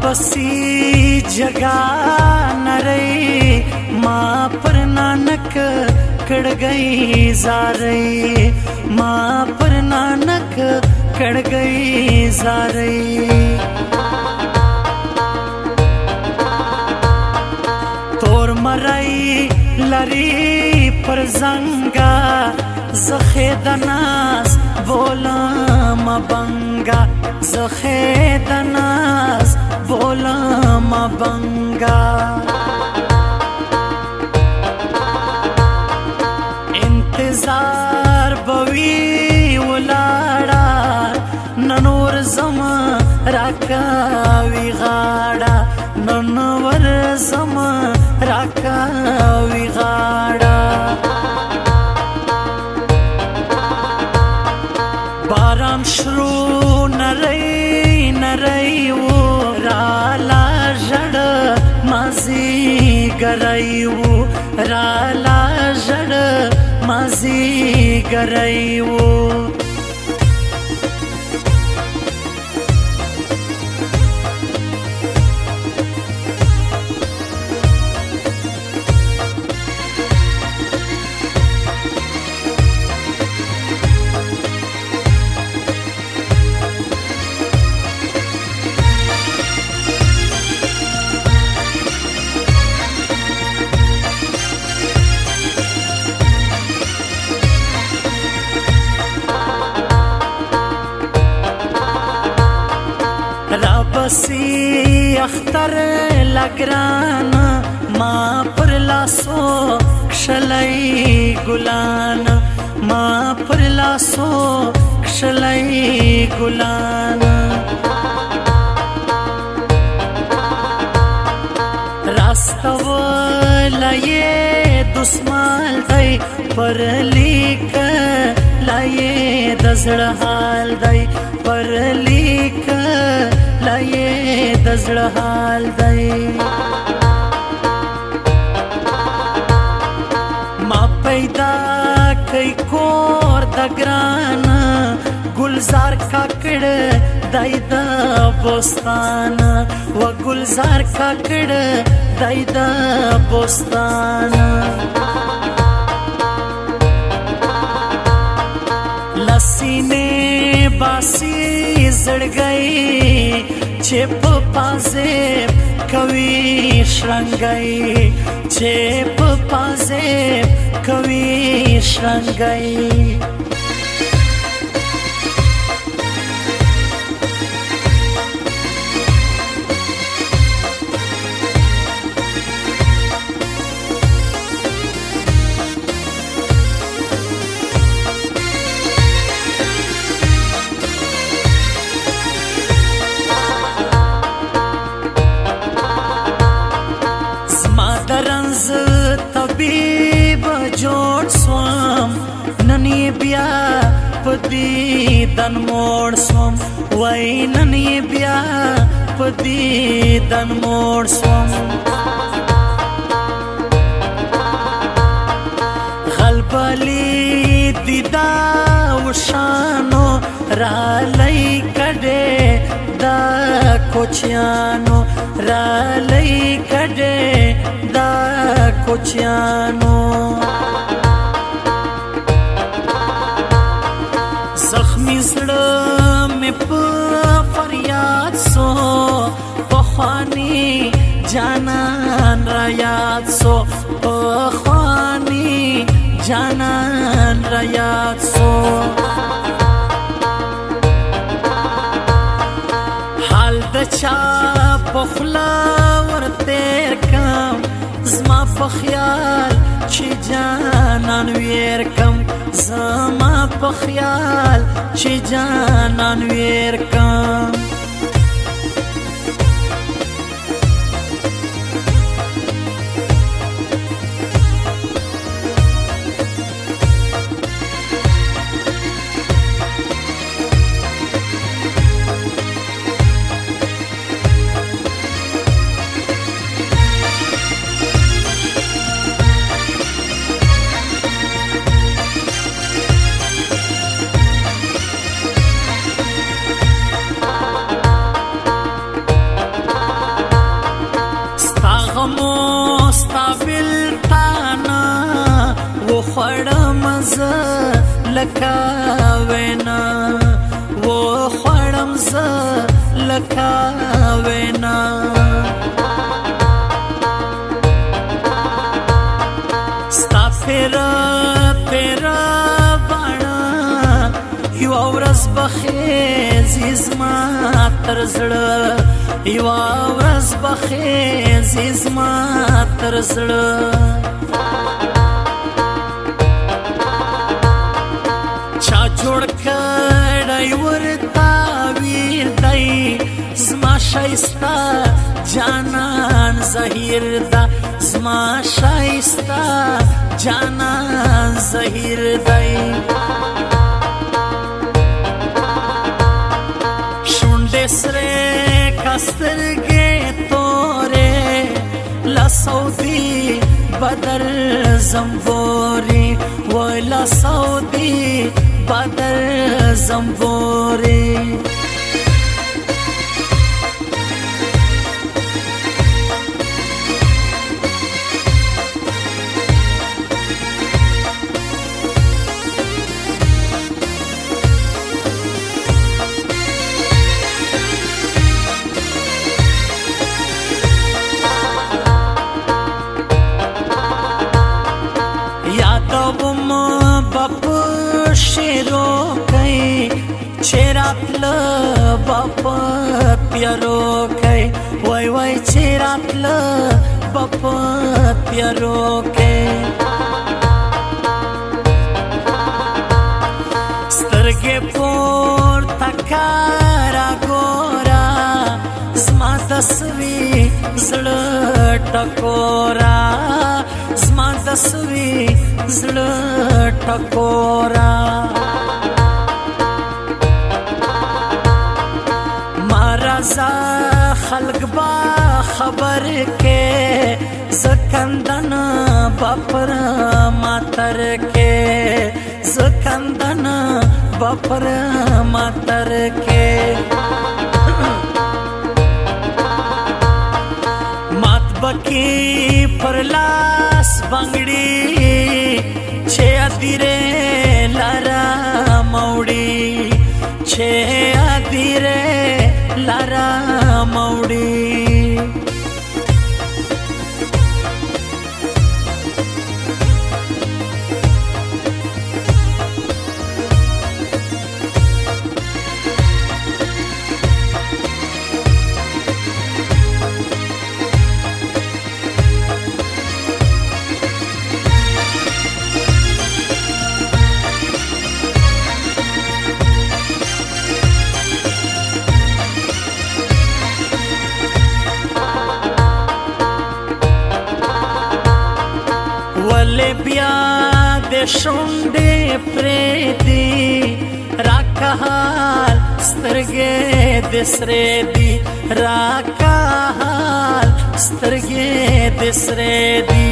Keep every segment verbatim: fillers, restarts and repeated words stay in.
बसी जगा नरई माँ पर नानक कड़ गई जारई माँ पर नानक कड़ गई जारई तोर मरई लरी पर जंगा जखे दनास बोला मबंगा जखे दनास बोला मबंगा इंतजार बवी उलाड़ा ननोर जमा राका विगाड़ा ननवर जमा राका विगाड़ा बाराम शुरू नरई नरई वो राला जड़ माजी गरई वो राला जड़ माजी गरई वो बसी अख्तर लगरान माँ पर लासो क्षलई गुलान माँ पर लासो क्षलई गुलान रास्तव लये दुस्माल दई पर लिक लये दजड़ हाल दई पर लिक लये दजड़ हाल दई माँ पैदा कई कोर दगरान गुलजार काकड़ दई द बोस्तान व गुलजार काकड़ दई द बोस्तान लस्सी ने बासी जड़ गई चेप पाजे कवि श्रंगई चेप पाजे कवि श्रंगई तबीब जोड़ स्वम ननी बिया पदी दन मोड़ स्वम वही ननी बिया पदी दन मोड़ स्वम गलबली दिदा उशानो रालई कड़े दा कोचियानो रालई कड़े दा कोचियानो जख्मी जड़ में फरियाद सो पखानी जानन रायात सो पखानी जानन रायात सो हाल दचा पखला वर तेर कम زما په خیال چې جانان ویر کم زما په خیال چې جانان ویر کم خوړم زه لکه وینا و خوړم زه لکه وینا ستا پیره پیره باڼه یوه ورځ به خیزي زما تر زړه یوه ورځ به خیزي زما تر زړه چا جوړ کړی ورته ویر دی زما ښایسته جانان زهیر ده زما ښایسته جانان زهیر دی شونډې سرې که سترګې تورې له سعودي بدر زمبوري وای له سعودي بدر زمبوري چراتله باپا پیارو کئی وای وای چراتله باپا پیارو کئی سترګې پورته کاره ګوره زما د سوي زړه ټکوره زما د سوي زړه ټکوره رضا خلق با خبر کے زکندن باپر ماتر کے زکندن باپر ماتر کے مات بکی پر لاس بنگڑی چھے ادیرے لارا موڑی چھے ادیرے لارا موڑی ولی بیا د شونډې پرېږدي راکه حال سترګې د سرې دي راکه حال سترګې د سرې دي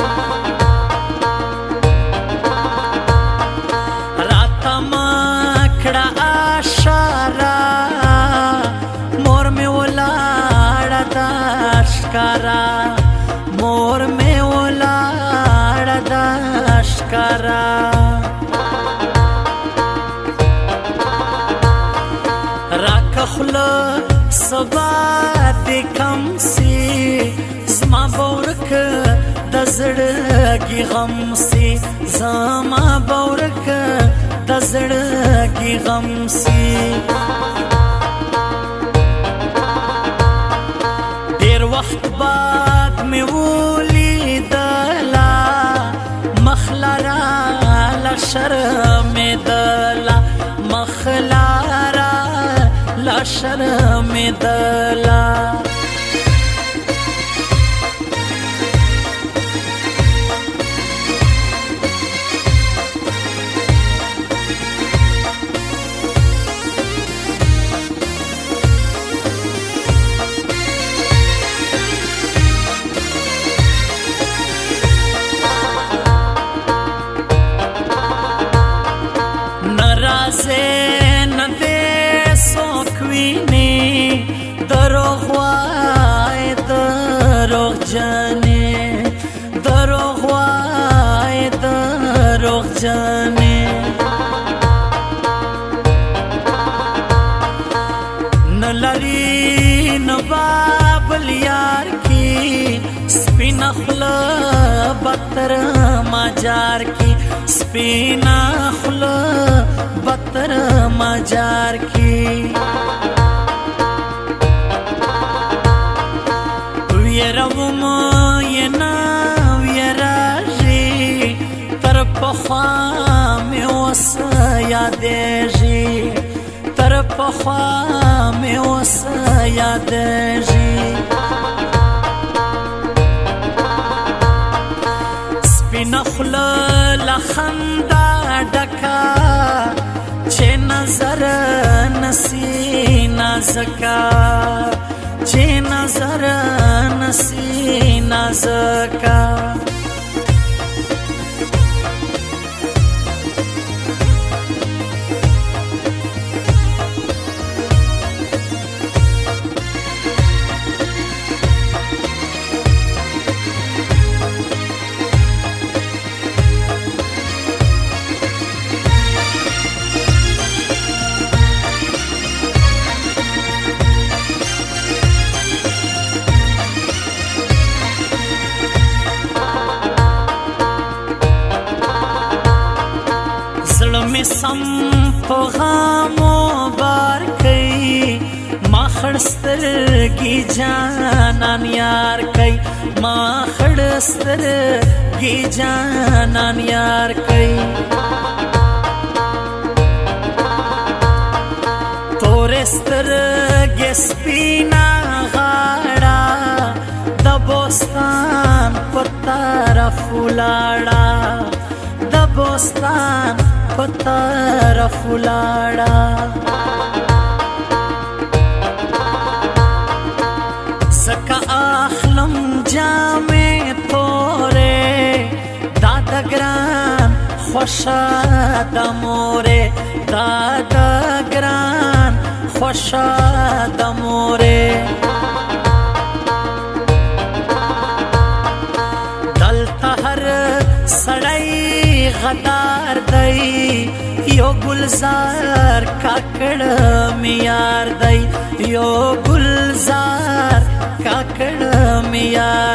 راته ما کړه اشاره مور مې ولاړه ده ښکاره مور مې ولاړه ده ښکاره راکه خوله سبا دې کم سي زما به ورک د زړګي غم سي زما به ورک د زړګي غم سي ډېر وخت بعد مې ولیدله مخ لره له شرمېدله مخ لره له شرمېدله نرازه نده سوک ویني دروغ وای دروغجنې نه لري نه بابل یار کی سپینا خوله بتر ماجار کی سپینا خوله بتر ماجار کی ویروم ینا ویراجی تر پخوا می وس یادېږي تر پخوا می وس یادېږي سپینه خوله له خندا ډکه چې نظر نسی نازکه چې نظر نسی نازکه سم په غامو بار کئی ما خړسترګي جانان یار کئی ما خړسترګي جانان یار کئی تورسترګي سپینا غاړه د بوستان په طرف ولاړه د بوستان په طرف ولاړه زکه اخلم جامې تورې دا د ګران خوشه د مورې دا د ګران خوشه د مورې دلته هر سړی غدار دی یو گلزار کاکړ می یار دی یو گلزار کاکړ می یار